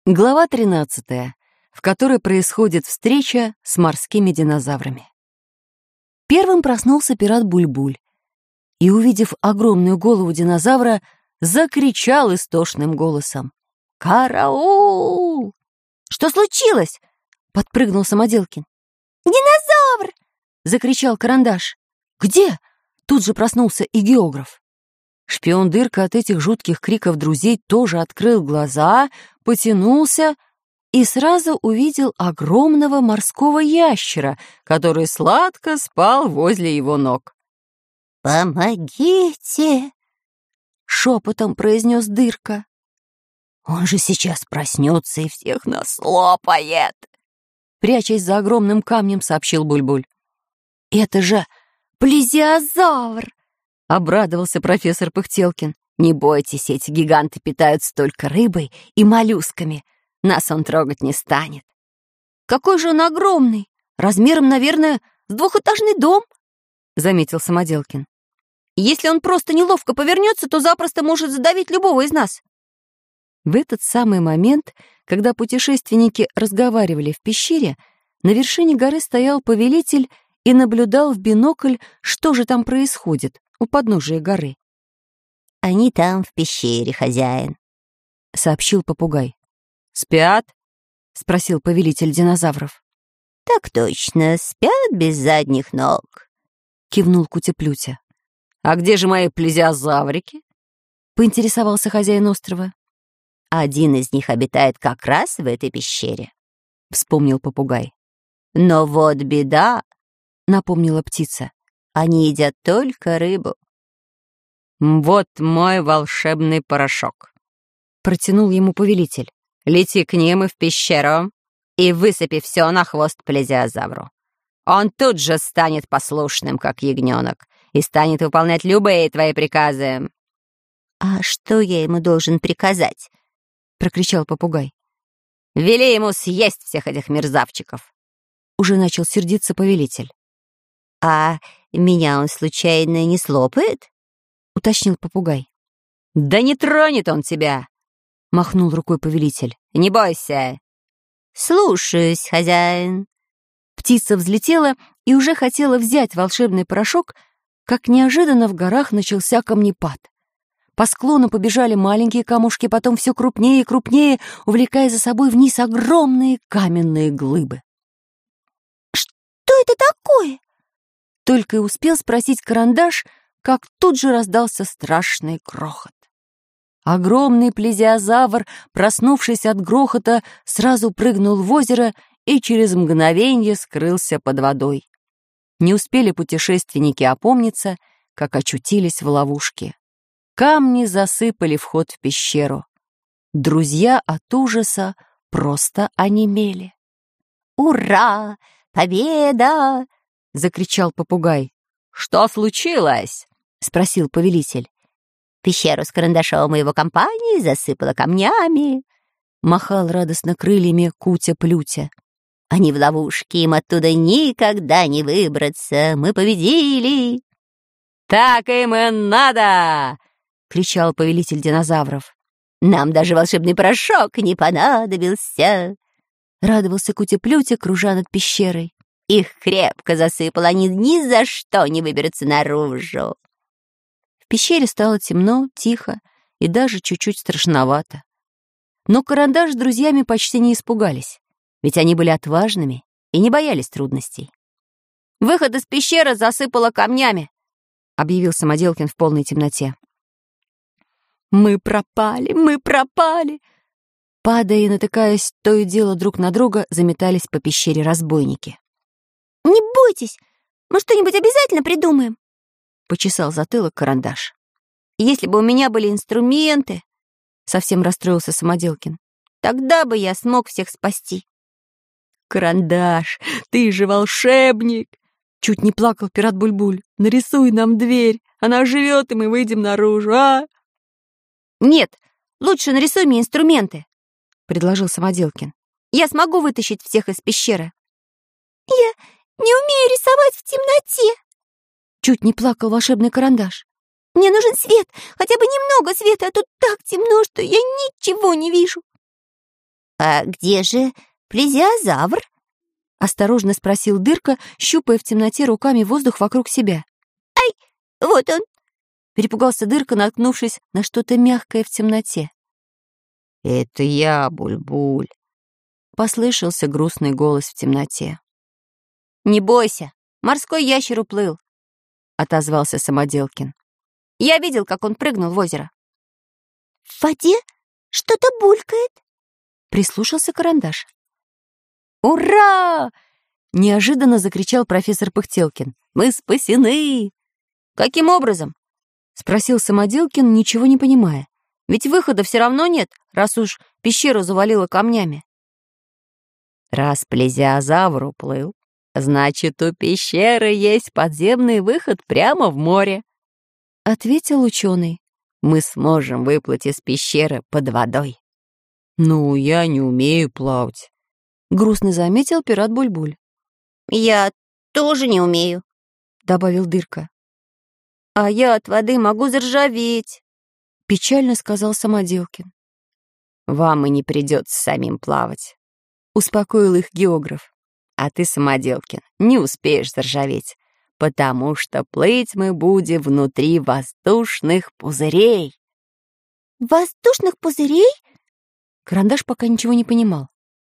Глава 13, в которой происходит встреча с морскими динозаврами. Первым проснулся пират Буль-Буль и, увидев огромную голову динозавра, закричал истошным голосом: «Караул!» «Что случилось?» — подпрыгнул Самоделкин. «Динозавр!» — закричал Карандаш. «Где?» — тут же проснулся и географ. Шпион Дырка от этих жутких криков друзей тоже открыл глаза, потянулся и сразу увидел огромного морского ящера, который сладко спал возле его ног. «Помогите!» — шепотом произнес Дырка. «Он же сейчас проснется и всех нас слопает!» — прячась за огромным камнем, сообщил Буль-Буль. «Это же плезиозавр!» — обрадовался профессор Пыхтелкин. «Не бойтесь, эти гиганты питаются только рыбой и моллюсками. Нас он трогать не станет». «Какой же он огромный! Размером, наверное, с двухэтажный дом», — заметил Самоделкин. «Если он просто неловко повернется, то запросто может задавить любого из нас». В этот самый момент, когда путешественники разговаривали в пещере, на вершине горы стоял повелитель и наблюдал в бинокль, что же там происходит у подножия горы. «Они там, в пещере, хозяин», — сообщил попугай. «Спят?» — спросил повелитель динозавров. «Так точно, спят без задних ног», — кивнул Кутя-Плютя. «А где же мои плезиозаврики?» — поинтересовался хозяин острова. «Один из них обитает как раз в этой пещере», — вспомнил попугай. «Но вот беда», — напомнила птица. «они едят только рыбу». «Вот мой волшебный порошок», — протянул ему повелитель. «Лети к ним и в пещеру и высыпи все на хвост плезиозавру. Он тут же станет послушным, как ягненок, и станет выполнять любые твои приказы». «А что я ему должен приказать?» — прокричал попугай. «Вели ему съесть всех этих мерзавчиков», — уже начал сердиться повелитель. «А меня он случайно не слопает?» — уточнил попугай. «Да не тронет он тебя!» — махнул рукой повелитель. «Не бойся!» «Слушаюсь, хозяин!» Птица взлетела и уже хотела взять волшебный порошок, как неожиданно в горах начался камнепад. По склону побежали маленькие камушки, потом все крупнее и крупнее, увлекая за собой вниз огромные каменные глыбы. «Что это такое?» Только и успел спросить Карандаш, как тут же раздался страшный грохот. Огромный плезиозавр, проснувшись от грохота, сразу прыгнул в озеро и через мгновенье скрылся под водой. Не успели путешественники опомниться, как очутились в ловушке. Камни засыпали вход в пещеру. Друзья от ужаса просто онемели. «Ура! Победа!» — закричал попугай. «Что случилось?» — спросил повелитель. «Пещеру с Карандашом и его компанией засыпала камнями», — махал радостно крыльями Кутя-Плютя. «Они в ловушке, им оттуда никогда не выбраться. Мы победили!» «Так им и надо!» — кричал повелитель динозавров. «Нам даже волшебный порошок не понадобился!» — радовался Кутя-Плютя, кружа над пещерой. «Их крепко засыпало, они ни за что не выберутся наружу!» В пещере стало темно, тихо и даже чуть-чуть страшновато. Но Карандаш с друзьями почти не испугались, ведь они были отважными и не боялись трудностей. «Выход из пещеры засыпало камнями», — объявил Самоделкин в полной темноте. «Мы пропали, мы пропали!» Падая и натыкаясь то и дело друг на друга, заметались по пещере разбойники. «Не бойтесь, мы что-нибудь обязательно придумаем», — почесал затылок Карандаш. «Если бы у меня были инструменты», — совсем расстроился Самоделкин, «тогда бы я смог всех спасти». «Карандаш, ты же волшебник!» — чуть не плакал пират Буль-Буль. «Нарисуй нам дверь, она оживет, и мы выйдем наружу, а?» «Нет, лучше нарисуй мне инструменты», — предложил Самоделкин. «Я смогу вытащить всех из пещеры». «Я не умею рисовать в темноте», — чуть не плакал волшебный Карандаш. «Мне нужен свет, хотя бы немного света, а тут так темно, что я ничего не вижу». «А где же плезиозавр?» — осторожно спросил Дырка, щупая в темноте руками воздух вокруг себя. «Вот он!» — перепугался Дырка, наткнувшись на что-то мягкое в темноте. «Это я, Буль-Буль!» — послышался грустный голос в темноте. «Не бойся, морской ящер уплыл», — отозвался Самоделкин. «Я видел, как он прыгнул в озеро». «В воде что-то булькает», — прислушался Карандаш. «Ура!» — неожиданно закричал профессор Пыхтелкин. «Мы спасены!» «Каким образом?» — спросил Самоделкин, ничего не понимая. «Ведь выхода все равно нет, раз уж пещеру завалило камнями». «Раз плезиозавр уплыл, значит, у пещеры есть подземный выход прямо в море», — ответил ученый. «Мы сможем выплыть из пещеры под водой». «Ну, я не умею плавать», — грустно заметил пират Буль-Буль. «Я тоже не умею», — добавил Дырка. «А я от воды могу заржаветь», — печально сказал Самоделкин. «Вам и не придется самим плавать», — успокоил их географ. «А ты, Самоделкин, не успеешь заржаветь, потому что плыть мы будем внутри воздушных пузырей». «Воздушных пузырей?» Карандаш пока ничего не понимал.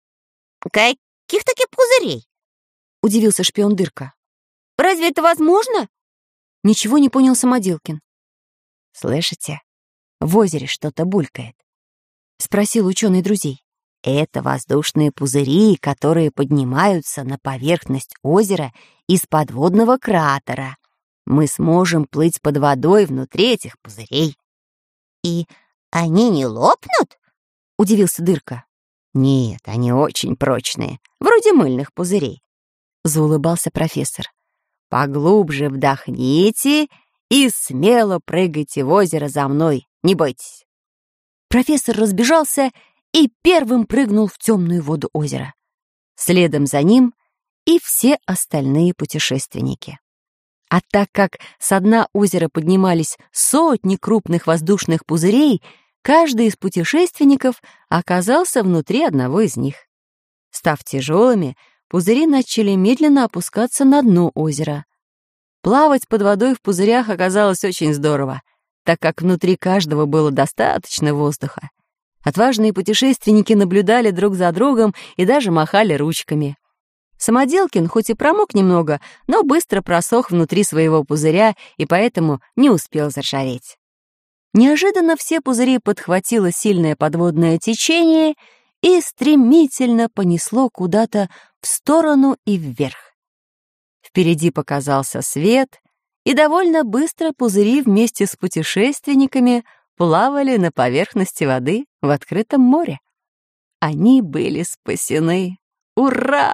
«Каких таких пузырей?» — удивился шпион Дырка. «Разве это возможно?» Ничего не понял Самоделкин. «Слышите? В озере что-то булькает», — спросил ученый друзей. «Это воздушные пузыри, которые поднимаются на поверхность озера из подводного кратера. Мы сможем плыть под водой внутри этих пузырей». «И они не лопнут?» — удивился Дырка. «Нет, они очень прочные, вроде мыльных пузырей», — заулыбался профессор. «Поглубже вдохните и смело прыгайте в озеро за мной, не бойтесь». Профессор разбежался и первым прыгнул в темную воду озера. Следом за ним и все остальные путешественники. А так как со дна озера поднимались сотни крупных воздушных пузырей, каждый из путешественников оказался внутри одного из них. Став тяжелыми, пузыри начали медленно опускаться на дно озера. Плавать под водой в пузырях оказалось очень здорово, так как внутри каждого было достаточно воздуха. Отважные путешественники наблюдали друг за другом и даже махали ручками. Самоделкин хоть и промок немного, но быстро просох внутри своего пузыря и поэтому не успел заржаветь. Неожиданно все пузыри подхватило сильное подводное течение и стремительно понесло куда-то в сторону и вверх. Впереди показался свет, и довольно быстро пузыри вместе с путешественниками плавали на поверхности воды в открытом море. Они были спасены. Ура!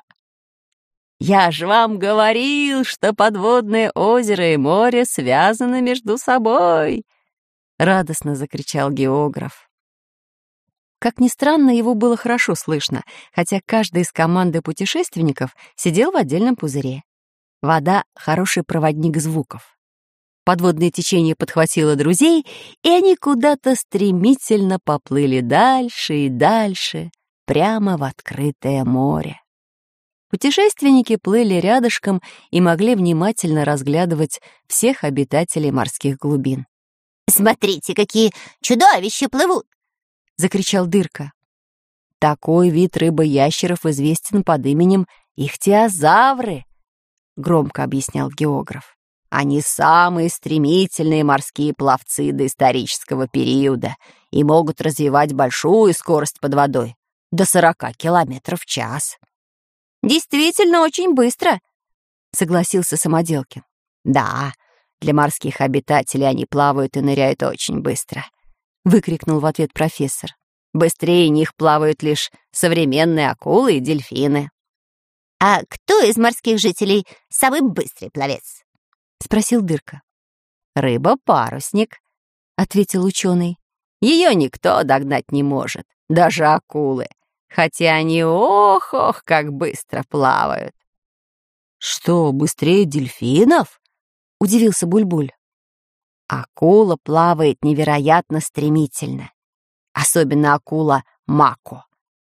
«Я же вам говорил, что подводное озеро и море связаны между собой!» — радостно закричал географ. Как ни странно, его было хорошо слышно, хотя каждый из команды путешественников сидел в отдельном пузыре. Вода — хороший проводник звуков. Подводное течение подхватило друзей, и они куда-то стремительно поплыли дальше и дальше, прямо в открытое море. Путешественники плыли рядышком и могли внимательно разглядывать всех обитателей морских глубин. «Смотрите, какие чудовища плывут!» — закричал Дырка. «Такой вид рыбы-ящеров известен под именем ихтиозавры», — громко объяснял географ. «Они самые стремительные морские пловцы доисторического периода и могут развивать большую скорость под водой, до 40 километров в час». «Действительно очень быстро», — согласился Самоделкин. «Да, для морских обитателей они плавают и ныряют очень быстро», — выкрикнул в ответ профессор. «Быстрее них плавают лишь современные акулы и дельфины». «А кто из морских жителей самый быстрый пловец?» — спросил Дырка. «Рыба-парусник», — ответил ученый. «Ее никто догнать не может, даже акулы, хотя они ох-ох, как быстро плавают». «Что, быстрее дельфинов?» — удивился Буль-Буль. «Акула плавает невероятно стремительно, особенно акула Мако,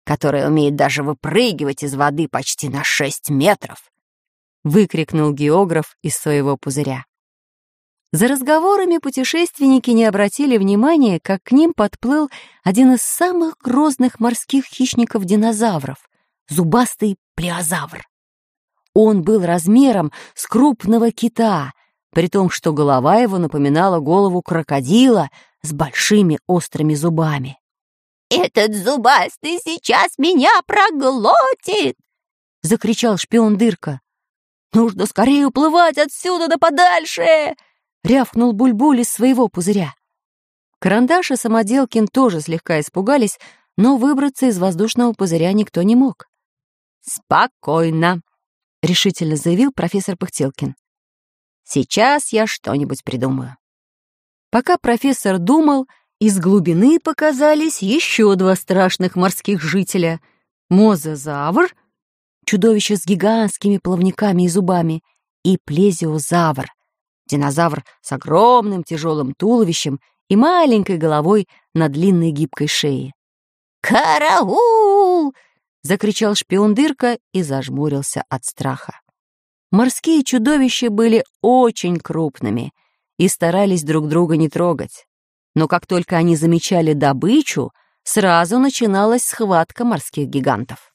которая умеет даже выпрыгивать из воды почти на 6 метров!» — выкрикнул географ из своего пузыря. За разговорами путешественники не обратили внимания, как к ним подплыл один из самых грозных морских хищников-динозавров — зубастый плеозавр. Он был размером с крупного кита, при том, что голова его напоминала голову крокодила с большими острыми зубами. «Этот зубастый сейчас меня проглотит!» — закричал шпион Дырка. «Нужно скорее уплывать отсюда да подальше!» — рявкнул Бульбуль из своего пузыря. Карандаш и Самоделкин тоже слегка испугались, но выбраться из воздушного пузыря никто не мог. «Спокойно», — решительно заявил профессор Пыхтелкин. «Сейчас я что-нибудь придумаю». Пока профессор думал, из глубины показались еще 2 страшных морских жителя — мозазавр, чудовище с гигантскими плавниками и зубами, и плезиозавр, динозавр с огромным тяжелым туловищем и маленькой головой на длинной гибкой шее. «Караул!» — закричал шпион Дырка и зажмурился от страха. Морские чудовища были очень крупными и старались друг друга не трогать. Но как только они замечали добычу, сразу начиналась схватка морских гигантов.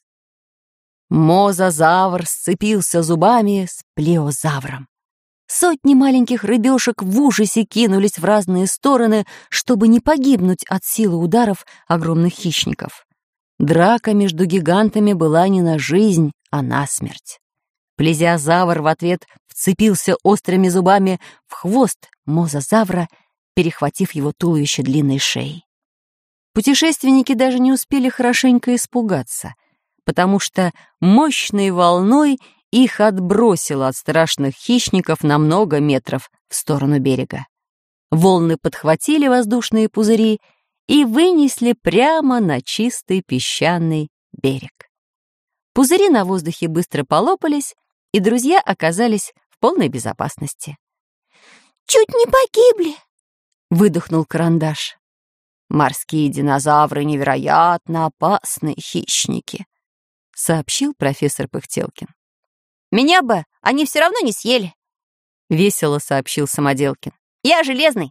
Мозазавр сцепился зубами с плеозавром. Сотни маленьких рыбешек в ужасе кинулись в разные стороны, чтобы не погибнуть от силы ударов огромных хищников. Драка между гигантами была не на жизнь, а на смерть. Плезиозавр в ответ вцепился острыми зубами в хвост мозазавра, перехватив его туловище длинной шеей. Путешественники даже не успели хорошенько испугаться, потому что мощной волной их отбросило от страшных хищников на много метров в сторону берега. Волны подхватили воздушные пузыри и вынесли прямо на чистый песчаный берег. Пузыри на воздухе быстро полопались, и друзья оказались в полной безопасности. «Чуть не погибли!» — выдохнул Карандаш. «Морские динозавры невероятно опасные хищники», — сообщил профессор Пыхтелкин. «Меня бы они все равно не съели», — весело сообщил Самоделкин. «Я железный».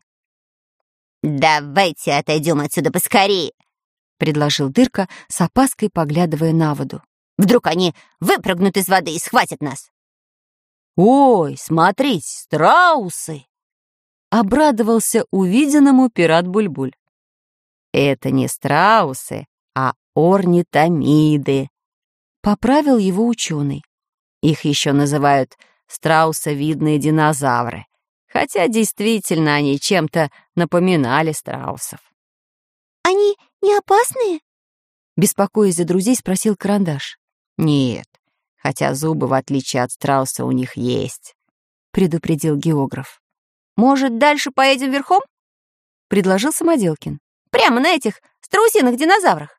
«Давайте отойдем отсюда поскорее», — предложил Дырка, с опаской поглядывая на воду. «Вдруг они выпрыгнут из воды и схватят нас». «Ой, смотрите, страусы!» — обрадовался увиденному пират Бульбуль. «Это не страусы, а орнитомиды», — поправил его ученый. «Их еще называют страусовидные динозавры, хотя действительно они чем-то напоминали страусов». «Они не опасные?» — беспокоясь за друзей, спросил Карандаш. «Нет, хотя зубы, в отличие от страуса, у них есть», — предупредил географ. «Может, дальше поедем верхом?» — предложил Самоделкин. «Прямо на этих страусиных динозаврах».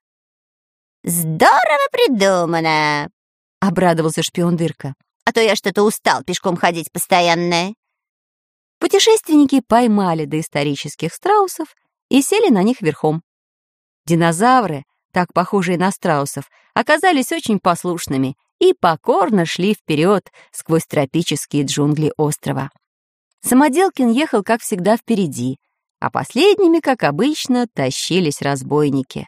«Здорово придумано!» — обрадовался шпион Дырка. «А то я что-то устал пешком ходить постоянно». Путешественники поймали доисторических страусов и сели на них верхом. Динозавры, так похожие на страусов, оказались очень послушными и покорно шли вперед сквозь тропические джунгли острова. Самоделкин ехал, как всегда, впереди, а последними, как обычно, тащились разбойники.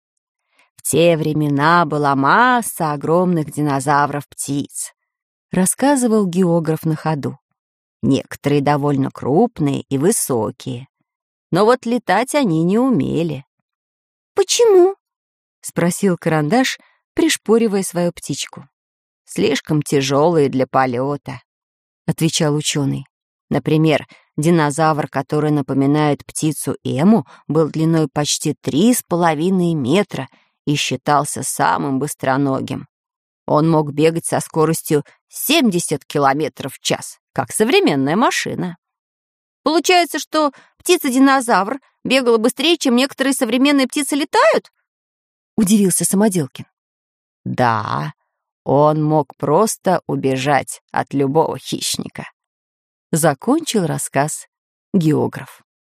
В те времена была масса огромных динозавров-птиц, рассказывал географ на ходу. Некоторые довольно крупные и высокие, но вот летать они не умели. «Почему?» — спросил Карандаш, пришпоривая свою птичку. «Слишком тяжелые для полета», — отвечал ученый. Например, динозавр, который напоминает птицу эму, был длиной почти 3,5 метра и считался самым быстроногим. Он мог бегать со скоростью 70 километров в час, как современная машина. «Получается, что птица-динозавр бегала быстрее, чем некоторые современные птицы летают?» — удивился Самоделкин. «Да, он мог просто убежать от любого хищника», — закончил рассказ географ.